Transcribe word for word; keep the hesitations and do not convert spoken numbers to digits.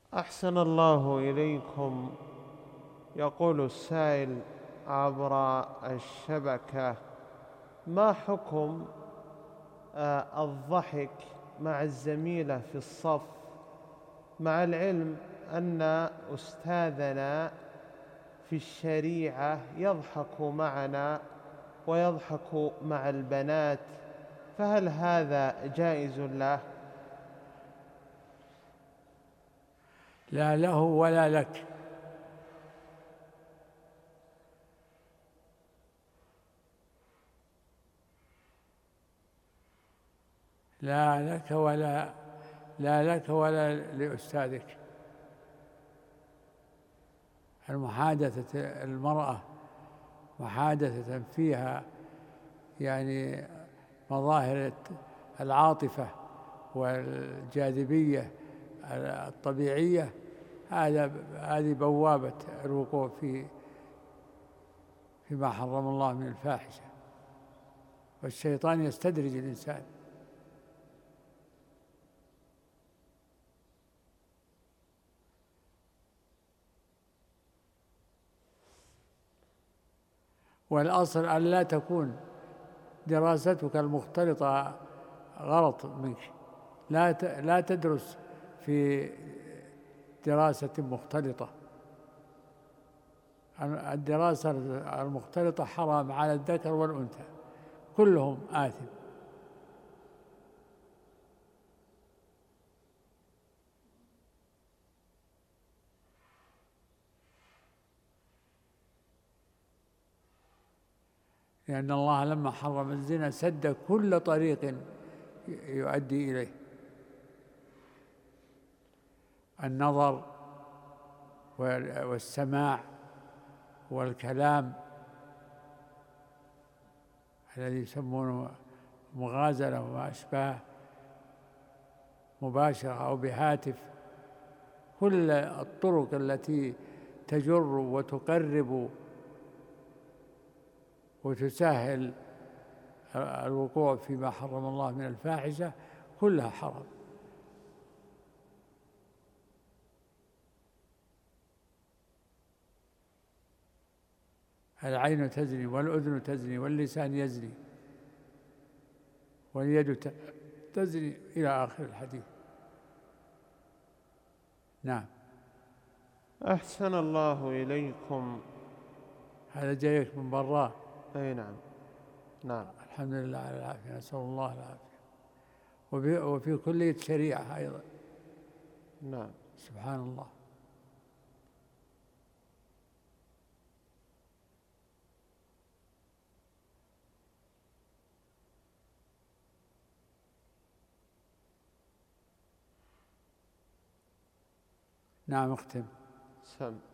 أحسن الله إليكم. يقول السائل عبر الشبكة: ما حكم آه، الضحك مع الزميلة في الصف، مع العلم أن أستاذنا في الشريعة يضحك معنا ويضحك مع البنات، فهل هذا جائز له؟ لا له ولا لك. لا لك ولا لا لك ولا لأستاذك. المحادثة المرأة محادثة فيها يعني مظاهر العاطفة والجاذبية الطبيعية، هذا هذه بوابة الوقوع في فيما حرم الله من الفاحشة، والشيطان يستدرج الإنسان. والأصل أن لا تكون دراستك المختلطة غلط منك. لا لا تدرس في دراسة مختلطة. الدراسة المختلطة حرام على الذكر والأنثى، كلهم آثم. لأن الله لما حرم الزنا سد كل طريق يؤدي إليه: النظر والسماع والكلام الذي يسمونه مغازلة وما أشباه، مباشرة أو بهاتف. كل الطرق التي تجر وتقرب وتسهل الوقوع فيما حرم الله من الفاحشة كلها حرام. العين تزني والأذن تزني واللسان يزني واليد تزني إلى آخر الحديث. نعم. أحسن الله إليكم. هذا جايك من براه. أي نعم. نعم. الحمد لله على العافية، نسأل الله العافية. وفي, وفي كلية شريعة أيضا. نعم. سبحان الله. نعم اختم. سم